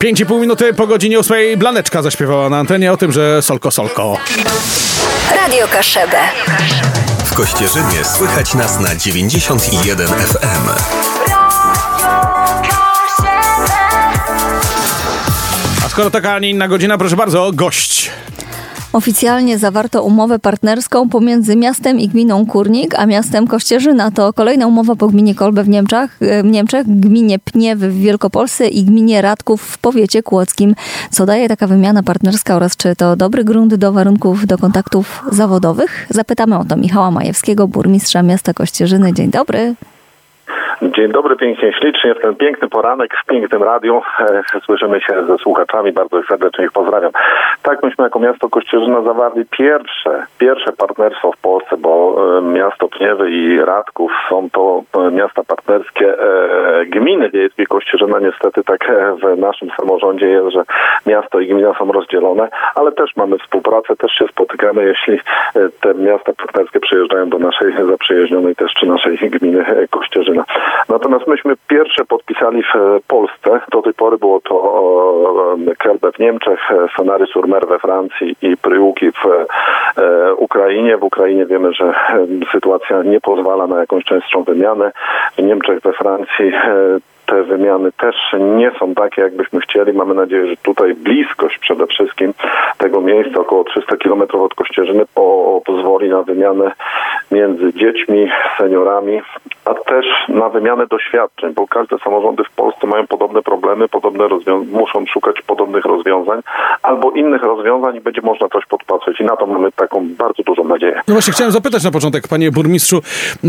5,5 minuty po godzinie 8 Blaneczka zaśpiewała na antenie o tym, że solko, solko. Radio Kaszebę. W Kościerzynie słychać nas na 91 FM. A skoro taka, a nie inna godzina, proszę bardzo, gość. Oficjalnie zawarto umowę partnerską pomiędzy miastem i gminą Kórnik, a miastem Kościerzyna. To kolejna umowa po gminie Kolbe w Niemczech, gminie Pniewy w Wielkopolsce i gminie Radków w powiecie kłodzkim. Co daje taka wymiana partnerska oraz czy to dobry grunt do warunków do kontaktów zawodowych? Zapytamy o to Michała Majewskiego, burmistrza miasta Kościerzyny. Dzień dobry. Dzień dobry, pięknie, ślicznie. W ten piękny poranek w pięknym radiu słyszymy się ze słuchaczami. Bardzo serdecznie ich pozdrawiam. Tak, myśmy jako miasto Kościerzyna zawarli pierwsze partnerstwo w Polsce, bo miasto Pniewy i Radków są to miasta partnerskie gminy wiejskiej. Kościerzyna niestety tak w naszym samorządzie jest, że miasto i gmina są rozdzielone, ale też mamy współpracę, też się spotykamy, jeśli te miasta partnerskie przyjeżdżają do naszej zaprzyjaźnionej też czy naszej gminy Kościerzyna. Natomiast myśmy pierwsze podpisali w Polsce. Do tej pory było to Kelbe w Niemczech, Sanary-sur-Mer we Francji i Pryłuki w Ukrainie. W Ukrainie wiemy, że sytuacja nie pozwala na jakąś częstszą wymianę. W Niemczech, we Francji te wymiany też nie są takie, jakbyśmy chcieli. Mamy nadzieję, że tutaj bliskość przede wszystkim tego miejsca, około 300 km od Kościerzyny, pozwoli na wymianę między dziećmi, seniorami, a też na wymianę doświadczeń, bo każde samorządy w Polsce mają podobne problemy, muszą szukać podobnych rozwiązań albo innych rozwiązań i będzie można coś podpatrzeć. I na to mamy taką bardzo dużą nadzieję. No właśnie, chciałem zapytać na początek, panie burmistrzu,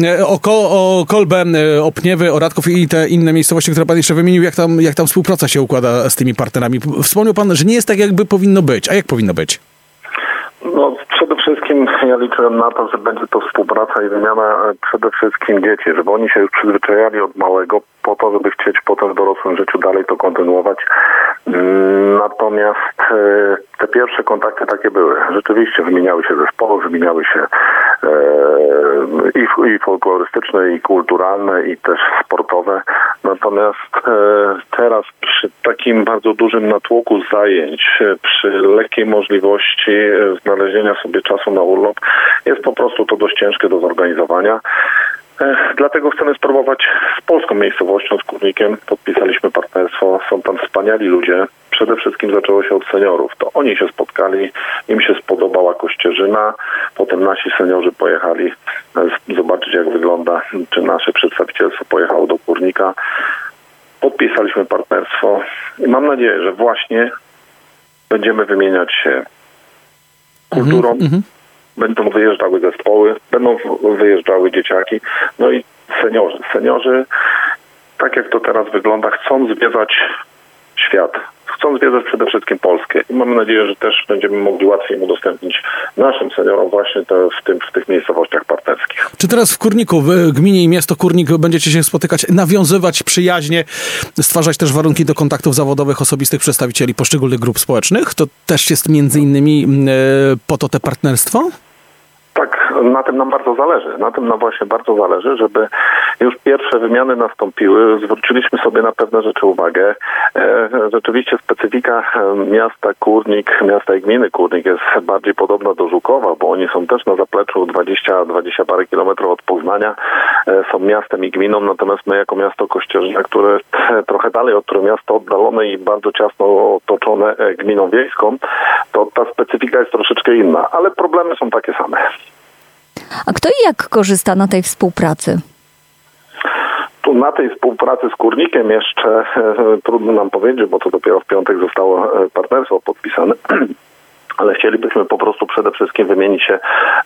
o Kolbę, o Pniewy, o Radków i te inne miejscowości, które pan jeszcze wymienił, jak tam współpraca się układa z tymi partnerami. Wspomniał pan, że nie jest tak, jakby powinno być. A jak powinno być? No, przede wszystkim ja liczyłem na to, że będzie to współpraca i wymiana przede wszystkim dzieci, żeby oni się już przyzwyczajali od małego po to, żeby chcieć potem w dorosłym życiu dalej to kontynuować. Natomiast te pierwsze kontakty takie były. Rzeczywiście wymieniały się zespoły, wymieniały się i folklorystyczne, i kulturalne, i też sportowe. Natomiast teraz przy takim bardzo dużym natłoku zajęć, przy lekkiej możliwości znalezienia sobie czasu na urlop, jest po prostu to dość ciężkie do zorganizowania. Dlatego chcemy spróbować z polską miejscowością, z Kórnikiem. Podpisaliśmy partnerstwo, są tam wspaniali ludzie. Przede wszystkim zaczęło się od seniorów. To oni się spotkali, im się spodobała Kościerzyna. Potem nasi seniorzy pojechali zobaczyć, jak wygląda, czy nasze przedstawicielstwo pojechało do Kórnika. Podpisaliśmy partnerstwo i mam nadzieję, że właśnie będziemy wymieniać się kulturą. Będą wyjeżdżały zespoły, będą wyjeżdżały dzieciaki, no i seniorzy. Seniorzy, tak jak to teraz wygląda, chcą zwiedzać świat. Chcą zwiedzać przede wszystkim Polskę i mamy nadzieję, że też będziemy mogli łatwiej im udostępnić naszym seniorom właśnie w tych miejscowościach partnerskich. Czy teraz w Kórniku, w gminie i miasto Kórnik będziecie się spotykać, nawiązywać przyjaźnie, stwarzać też warunki do kontaktów zawodowych osobistych przedstawicieli poszczególnych grup społecznych? To też jest między innymi po to te partnerstwo? Tak, na tym nam bardzo zależy. Na tym nam właśnie bardzo zależy, żeby już pierwsze wymiany nastąpiły. Zwróciliśmy sobie na pewne rzeczy uwagę. Rzeczywiście specyfika miasta Kórnik, miasta i gminy Kórnik jest bardziej podobna do Żukowa, bo oni są też na zapleczu 20 parę kilometrów od Poznania. Są miastem i gminą, natomiast my jako miasto Kościerzyna, które trochę dalej od Trójmiasta oddalone i bardzo ciasno otoczone gminą wiejską, to ta specyfika jest troszeczkę inna, ale problemy są takie same. A kto i jak korzysta na tej współpracy? Tu na tej współpracy z Kórnikiem jeszcze trudno nam powiedzieć, bo to dopiero w piątek zostało partnerstwo podpisane. Ale chcielibyśmy po prostu przede wszystkim wymienić się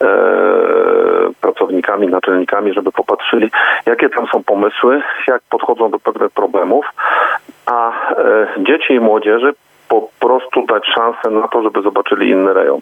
pracownikami, naczelnikami, żeby popatrzyli, jakie tam są pomysły, jak podchodzą do pewnych problemów, a dzieci i młodzieży po prostu dać szansę na to, żeby zobaczyli inny rejon,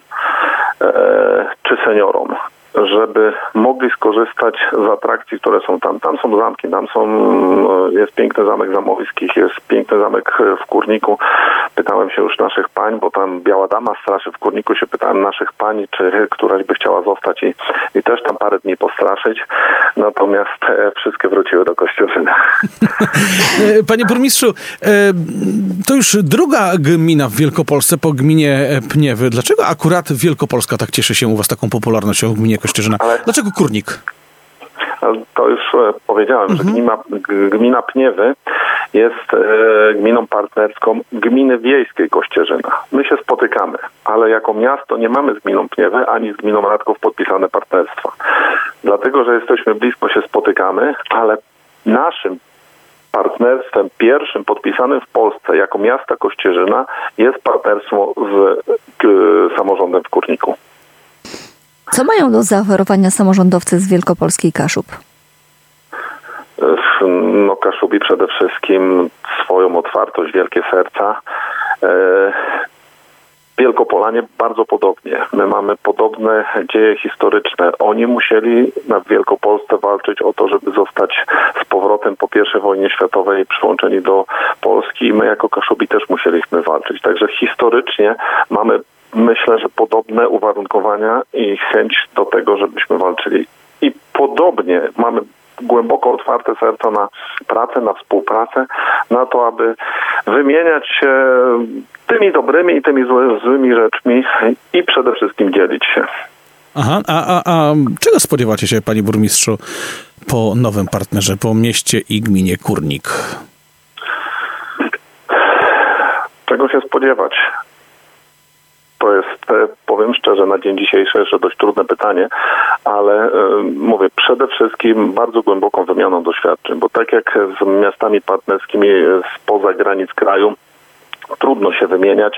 czy seniorom, żeby mogli skorzystać z atrakcji, które są tam. Tam są zamki, jest piękny zamek Zamojskich, jest piękny zamek w Kórniku. Pytałem się już naszych pań, pań, bo tam Biała Dama straszy. W Kurniku się pytałem naszych pań, czy któraś by chciała zostać i też tam parę dni postraszyć. Natomiast wszystkie wróciły do Kościerzyny. Panie burmistrzu, to już druga gmina w Wielkopolsce po gminie Pniewy. Dlaczego akurat Wielkopolska tak cieszy się u was taką popularnością w gminie Kościerzyna? Dlaczego Kurnik? To już powiedziałem, że gmina Pniewy jest gminą partnerską gminy wiejskiej Kościerzyna. My się spotykamy, ale jako miasto nie mamy z gminą Pniewy ani z gminą Radków podpisane partnerstwa. Dlatego, że jesteśmy blisko, się spotykamy, ale naszym partnerstwem pierwszym podpisanym w Polsce jako miasta Kościerzyna jest partnerstwo z samorządem w Kurniku. Co mają do zaoferowania samorządowcy z Wielkopolski i Kaszub? No, Kaszubi przede wszystkim swoją otwartość, wielkie serca. Wielkopolanie bardzo podobnie. My mamy podobne dzieje historyczne. Oni musieli w Wielkopolsce walczyć o to, żeby zostać z powrotem po I wojnie światowej przyłączeni do Polski i my jako Kaszubi też musieliśmy walczyć. Także historycznie mamy, myślę, że podobne uwarunkowania i chęć do tego, żebyśmy walczyli. I podobnie mamy głęboko otwarte serca na pracę, na współpracę, na to, aby wymieniać się tymi dobrymi i tymi złymi rzeczami i przede wszystkim dzielić się. Aha, a czego spodziewacie się, panie burmistrzu, po nowym partnerze, po mieście i gminie Kurnik? Czego się spodziewać? To jest, powiem szczerze, na dzień dzisiejszy jeszcze dość trudne pytanie, ale mówię, przede wszystkim bardzo głęboką wymianą doświadczeń, bo tak jak z miastami partnerskimi spoza granic kraju, trudno się wymieniać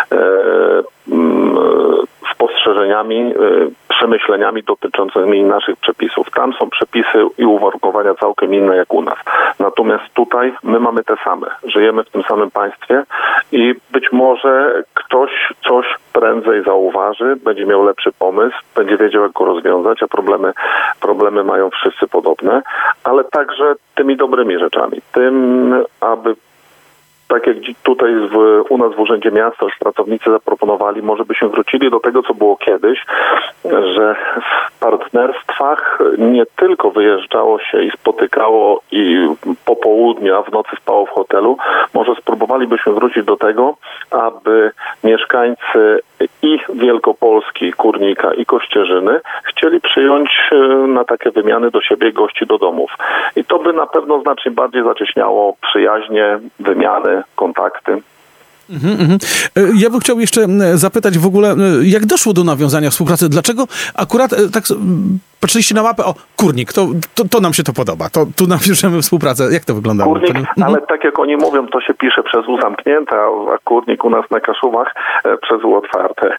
spostrzeżeniami, przemyśleniami dotyczącymi naszych przepisów. Tam są przepisy i uwarunkowania całkiem inne jak u nas. Natomiast tutaj my mamy te same. Żyjemy w tym samym państwie i być może ktoś coś prędzej zauważy, będzie miał lepszy pomysł, będzie wiedział, jak go rozwiązać, a problemy mają wszyscy podobne, ale także tymi dobrymi rzeczami. Tym, aby tak jak tutaj u nas w Urzędzie Miasta już pracownicy zaproponowali, może byśmy wrócili do tego, co było kiedyś, że w partnerstwach nie tylko wyjeżdżało się i spotykało i po południu, a w nocy spało w hotelu, może spróbowalibyśmy wrócić do tego, aby mieszkańcy i Wielkopolski, Kurnika i Kościerzyny chcieli przyjąć na takie wymiany do siebie gości do domów. I to by na pewno znacznie bardziej zacieśniało przyjaźnie, wymiany, kontakty. Ja bym chciał jeszcze zapytać w ogóle, jak doszło do nawiązania współpracy? Dlaczego akurat tak patrzyliście na mapę, Kurnik, to nam się to podoba, tu nawiążemy współpracę. Jak to wyglądało? Kurnik, ale tak jak oni mówią, to się pisze przez U zamknięte, a Kurnik u nas na Kaszubach przez U otwarte.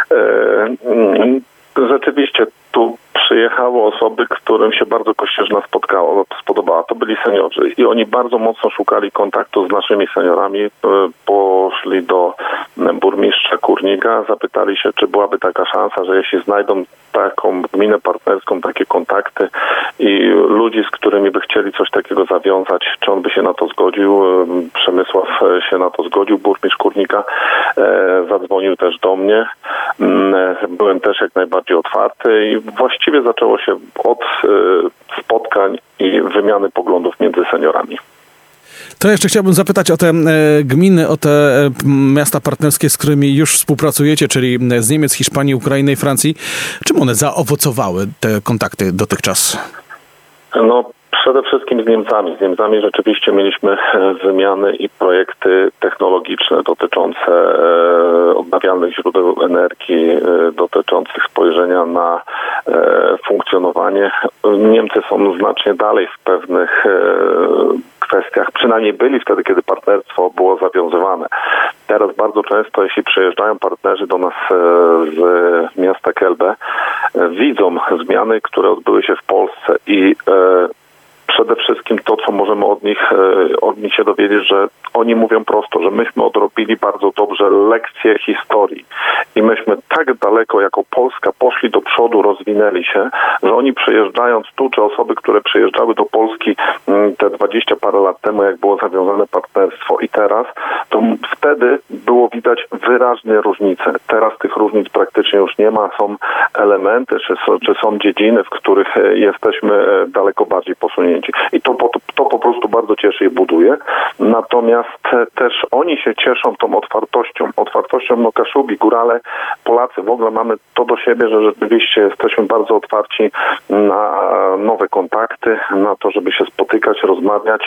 Rzeczywiście tu przyjechały osoby, którym się bardzo Kościerzyna spodobała. To byli seniorzy i oni bardzo mocno szukali kontaktu z naszymi seniorami. Poszli do burmistrza Kurnika, zapytali się, czy byłaby taka szansa, że jeśli znajdą taką gminę partnerską, takie kontakty i ludzi, z którymi by chcieli coś takiego zawiązać, czy on by się na to zgodził. Przemysław się na to zgodził, burmistrz Kurnika zadzwonił też do mnie. Byłem też jak najbardziej otwarty i właściwie zaczęło się od spotkań i wymiany poglądów między seniorami. To jeszcze chciałbym zapytać o te gminy, o te miasta partnerskie, z którymi już współpracujecie, czyli z Niemiec, Hiszpanii, Ukrainy i Francji. Czym one zaowocowały, te kontakty dotychczas? No, przede wszystkim z Niemcami. Z Niemcami rzeczywiście mieliśmy wymiany i projekty technologiczne dotyczące odnawialnych źródeł energii, dotyczących spojrzenia na funkcjonowanie. Niemcy są znacznie dalej w pewnych kwestiach. Przynajmniej byli wtedy, kiedy partnerstwo było zawiązywane. Teraz bardzo często, jeśli przyjeżdżają partnerzy do nas z miasta Kelbe, widzą zmiany, które odbyły się w Polsce i przede wszystkim to, co możemy od nich się dowiedzieć, że oni mówią prosto, że myśmy odrobili bardzo dobrze lekcje historii i myśmy tak daleko jako Polska poszli do przodu, rozwinęli się, że oni przyjeżdżając tu, czy osoby, które przyjeżdżały do Polski te 20 parę lat temu, jak było zawiązane partnerstwo i teraz, to wtedy było widać wyraźne różnice. Teraz tych różnic praktycznie już nie ma. Są elementy, czy są dziedziny, w których jesteśmy daleko bardziej posunięci. I to po prostu bardzo cieszy i buduje. Natomiast też oni się cieszą tą otwartością Kaszubi, Górale, Polacy. W ogóle mamy to do siebie, że rzeczywiście jesteśmy bardzo otwarci na nowe kontakty, na to, żeby się spotykać, rozmawiać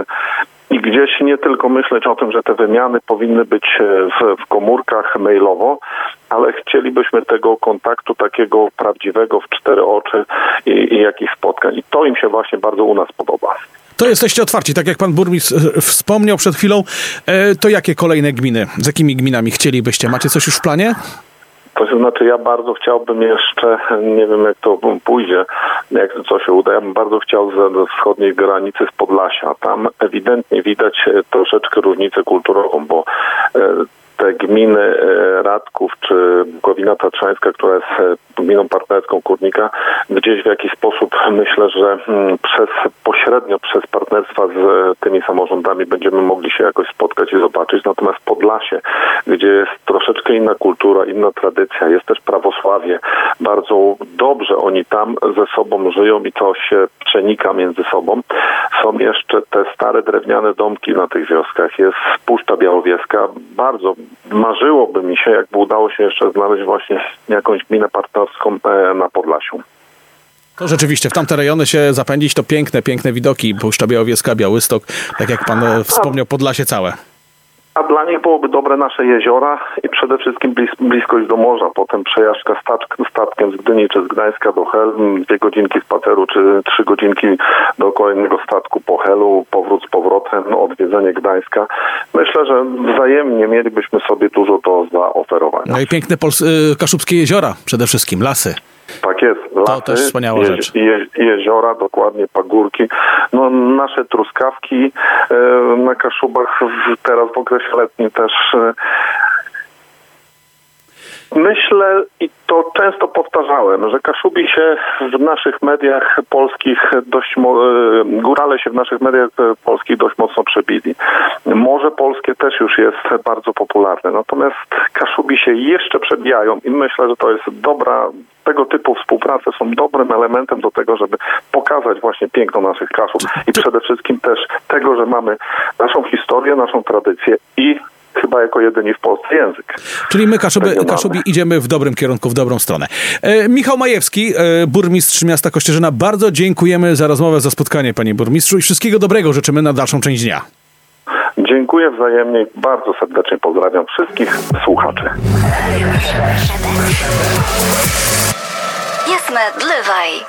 i gdzieś nie tylko myśleć o tym, że te wymiany powinny być w komórkach mailowo, ale chcielibyśmy tego kontaktu takiego prawdziwego w 4 oczy i jakichś spotkań. I to im się właśnie bardzo u nas podoba. To jesteście otwarci, tak jak pan burmistrz wspomniał przed chwilą. To jakie kolejne gminy, z jakimi gminami chcielibyście? Macie coś już w planie? To znaczy ja bardzo chciałbym jeszcze, nie wiem jak to pójdzie, co się uda, ja bym bardzo chciał ze wschodniej granicy z Podlasia. Tam ewidentnie widać troszeczkę różnicę kulturową, bo te gminy Radków czy Bukowina Tatrzańska, która jest gminą partnerską Kurnika, gdzieś w jakiś sposób myślę, że pośrednio przez partnerstwa z tymi samorządami będziemy mogli się jakoś spotkać i zobaczyć. Natomiast Podlasie, gdzie jest troszeczkę inna kultura, inna tradycja, jest też prawosławie, bardzo dobrze oni tam ze sobą żyją i to się przenika między sobą. Są jeszcze te stare drewniane domki na tych wioskach, jest Puszcza Białowieska. Bardzo marzyłoby mi się, jakby udało się jeszcze znaleźć właśnie jakąś gminę partnerską na Podlasiu. To rzeczywiście, w tamte rejony się zapędzić, to piękne widoki. Puszcza Białowieska, Białystok, tak jak pan wspomniał, Podlasie całe. A dla nich byłoby dobre nasze jeziora i przede wszystkim bliskość do morza. Potem przejażdżka statkiem z Gdyni czy z Gdańska do Hel, 2 godzinki spaceru czy 3 godzinki do kolejnego statku po Helu, powrót z powrotem, odwiedzenie Gdańska. Myślę, że wzajemnie mielibyśmy sobie dużo do zaoferowania. No i piękne kaszubskie jeziora przede wszystkim, lasy. Tak jest. Lasy, to też wspaniała rzecz. Jeziora, dokładnie, pagórki. No, nasze truskawki na Kaszubach teraz w okresie letnim też myślę i to często powtarzałem, że Kaszubi się w naszych mediach polskich górale się w naszych mediach polskich dość mocno przebili. Morze polskie też już jest bardzo popularne, natomiast Kaszubi się jeszcze przebijają i myślę, że to jest tego typu współprace są dobrym elementem do tego, żeby pokazać właśnie piękno naszych Kaszub i przede wszystkim też tego, że mamy naszą historię, naszą tradycję i chyba jako jedyni w Polsce język. Czyli my Kaszubi idziemy w dobrym kierunku, w dobrą stronę. Michał Majewski, burmistrz miasta Kościerzyna, bardzo dziękujemy za rozmowę, za spotkanie, panie burmistrzu, i wszystkiego dobrego życzymy na dalszą część dnia. Dziękuję wzajemnie, bardzo serdecznie pozdrawiam wszystkich słuchaczy. Jest Medlywaj.